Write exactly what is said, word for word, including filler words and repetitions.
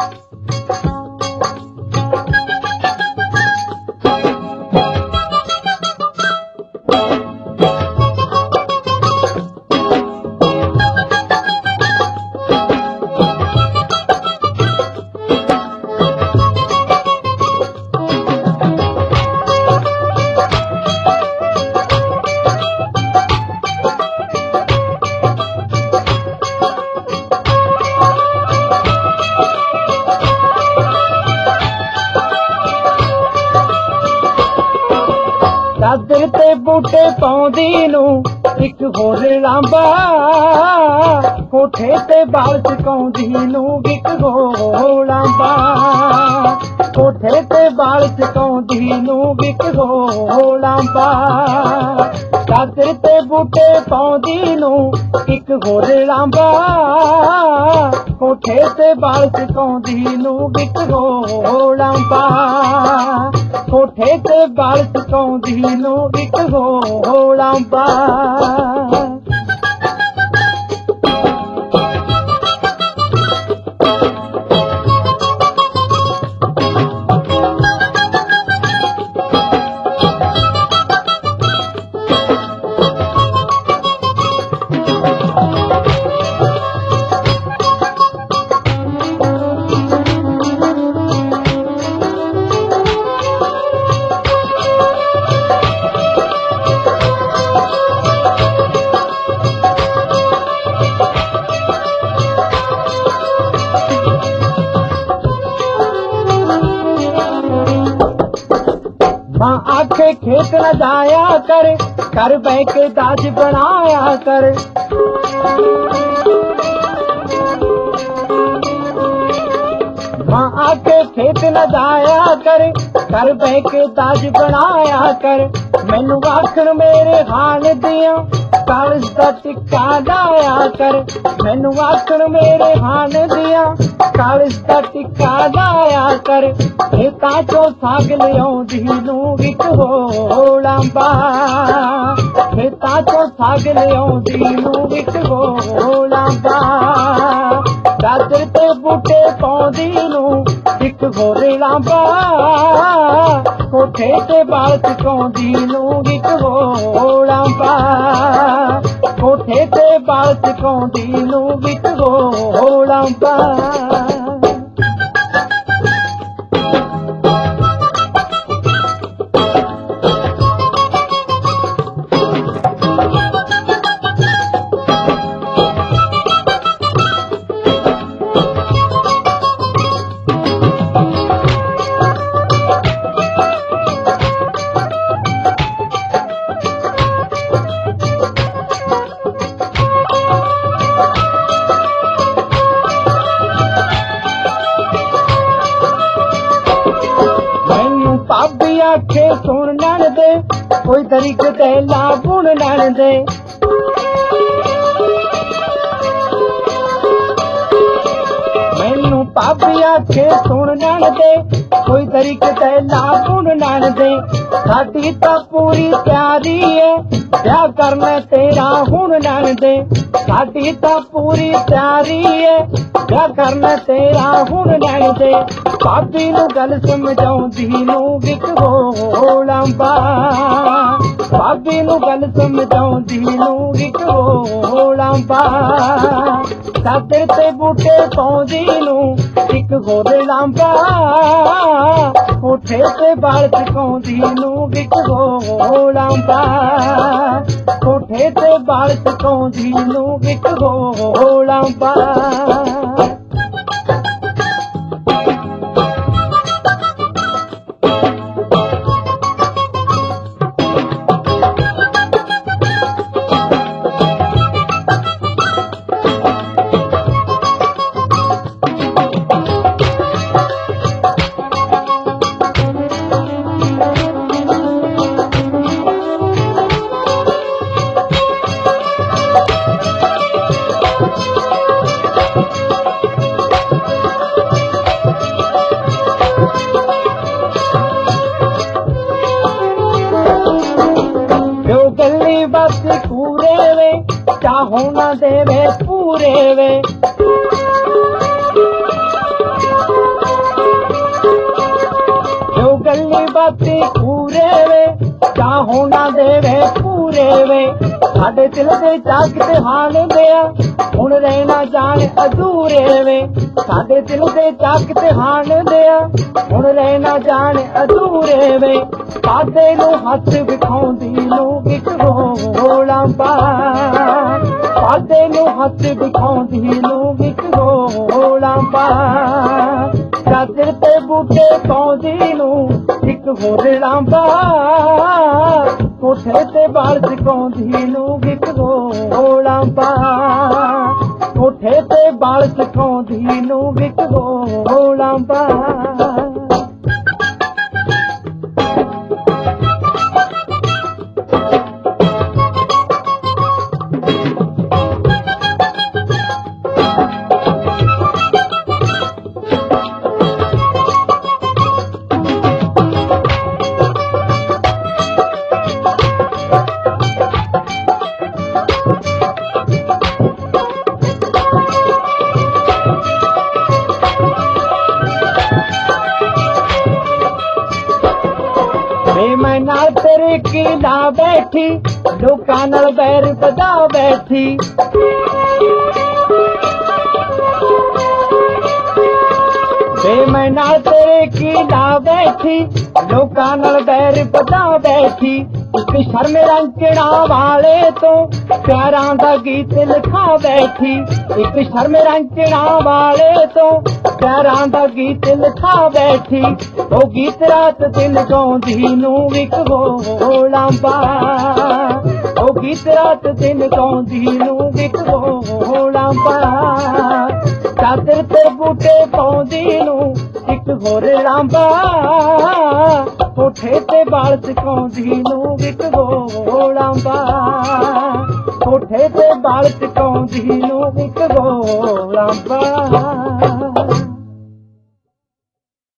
ਚਾਦਰ ਤੇ ਬੂਟੇ ਪਾਉਂਦੀ ਨੂੰ ਇੱਕ ਹੋਰ ਲਾਂਬਾ, ਕੋਠੇ ਤੇ ਬਾਲ ਚਕਾਉਂਦੀ ਨੂੰ ਇੱਕ ਹੋਰ ਲਾਂਬਾ, ਕੋਠੇ ਤੇ ਬਾਲ ਚਕਾਉਂਦੀ ਨੂੰ ਇੱਕ ਹੋਰ ਲਾਂਬਾ। ਚਾਦਰ ਤੇ ਬੂਟੇ ਪਾਉਂਦੀ ਨੂੰ ਇੱਕ ਹੋਰ ਲਾਂਬਾ, ਕੋਠੇ ਤੇ ਬਾਲ ਚਕਾਉਂਦੀ ਨੂੰ ਇੱਕ ਹੋਰ ਲਾਂਬਾ, ਕੋਠੇ ਤੇ ਬਾਲ ਚਕਾਉਂਦੀ ਨੂੰ ਇੱਕ ਹੋਰ ਲਾਂਬਾ। मां आखे खेत न जाया कर, घर बह के दाज बनाया कर। मां आखे खेत न जाया कर, घर बह के दाज बनाया कर। मैनू आखण मेरे हाल दिया कागज दा टिक्का लाया कर। मैनू आखण मेरे हाल दिया कागज दा टिक्का लाया कर। खेतां चों साग लियाउंदी नूं विच हो लांबा, खेतां चों साग लियाउंदी नूं विच हो लांबा। चादर ते बूटे पाउंदी नूं एक होर लांबा, कोठे ते बाल चकाउंदी नूं एक हो लांबा, कोठे ते बाल चकाउंदी नूं एक हो लांबा। भाभी आखे सुन लैन दे, कोई तरीक ते ला बुन लैन दे। मैनू भाभी आखे सुन लैन दे, कोई तरीक ते ला बुन लैन दे। साडी तां पूरी तैयारी है, ब्याह करना तेरा हुण लैन दे। साडी तां पूरी तैयारी है, ब्याह करना तेरा हुण लैन दे। भाभी नूं गल समझाउंदी नूं विच हो लांबा, भाभी नूं गल समझाउंदी नूं विच हो लांबा। चादर ते बूटे पाउंदी नूं एक होर लांबा, कोठे ते बाल चकाउंदी नूं विच हो लांबा, कोठे ते बाल चकाउंदी नूं विच हो लांबा। बस पूरे वे चाहो न देवे पूरे वे। ਟੁੱਟੀ ਪੂਰੇ ਵੇ ਚਾਹੋ ਨਾ ਦੇਵੇ ਪੂਰੇ ਵੇ ਸਾਡੇ ਦਿਲ ਦੇ ਜਾਗ ਤੇ ਹਾਲ ਦਿਆ ਹੁਣ ਰਹਿਣਾ ਜਾਣ ਅਧੂਰੇ ਵੇ ਸਾਡੇ ਦਿਲ ਦੇ ਜਾਗ ਤੇ ਹਾਲ ਦਿਆ ਹੁਣ ਰਹਿਣਾ ਜਾਣ ਅਧੂਰੇ ਵੇ ਪਾਦੇ ਨੂੰ ਹੱਥ ਵਿਖਾਉਂਦੀ ਨੂੰ ਇੱਕ ਗੋਲਾ ਪਾ ਪਾਦੇ ਨੂੰ ਹੱਥ ਵਿਖਾਉਂਦੀ ਨੂੰ ਇੱਕ ਗੋਲਾ ਪਾ ਚਾਦਰ ਤੇ ਬੂਟੇ ਪਾਉਂਦੀ ਨੂੰ ਇੱਕ ਹੋਰ ਲਾਂਬਾ ਕੋਠੇ ਤੇ ਬਾਲ ਸਿਕਾਉਂਦੀ ਨੂੰ ਇੱਕ ਗੋਲਾ ਪਾ ਕੋਠੇ ਤੇ ਬਾਲ ਸਿਕਾਉਂਦੀ ਨੂੰ ਇੱਕ ਗੋਲਾ ਪਾ ਮੈਂ ਨਾਲ ਤੇਰੇ ਕੀ ਨਾ ਬੈਠੀ ਲੋਕਾਂ ਨਾਲ ਬੈਰ ਵਧਾ ਬੈਠੀ ਵੇ ਮੈਂ ਨਾਲ ਤੇਰੇ ਕੀ ਨਾ ਬੈਠੀ ਲੋਕਾਂ ਨਾਲ ਬੈਰ ਵਧਾ ਬੈਠੀ ਇੱਕ ਸ਼ਰਮ ਰੰਗਣਾ ਵਾਲੇ ਤੋਂ ਪਿਆਰਾਂ ਦਾ ਗੀਤ ਲਿਖਾ ਬੈਠੀ ਇੱਕ ਸ਼ਰਮ ਰੰਗਣਾ ਵਾਲੇ ਤੋਂ ਪਿਆਰਾਂ ਦਾ ਗੀਤ ਲਿਖਾ ਬੈਠੀ ਉਹ ਗੀਤ ਰਾਤ ਦਿਨ ਗਾਉਂਦੀ ਨੂੰ ਇੱਕ ਗੋਲਾ ਪਾ ਉਹ ਗੀਤ ਰਾਤ ਦਿਨ ਗਾਉਂਦੀ ਨੂੰ ਇੱਕ ਗੋਲਾ ਪਾ ਚਾਦਰ ਤੇ ਬੂਟੇ ਪਾਉਂਦੀ ਨੂੰ ਇੱਕ ਹੋਰ ਲਾਂਬਾ ਕੋਠੇ ਤੇ ਬਾਲ ਸਿਕਾਉਂਦੀ ਨੂੰ ਇੱਕ ਗੋਲਾ ਪਾ ਕੋਠੇ ਤੇ ਬਾਲ ਸਿਕਾਉਂਦੀ ਨੂੰ ਇੱਕ ਗੋਲਾ ਪਾ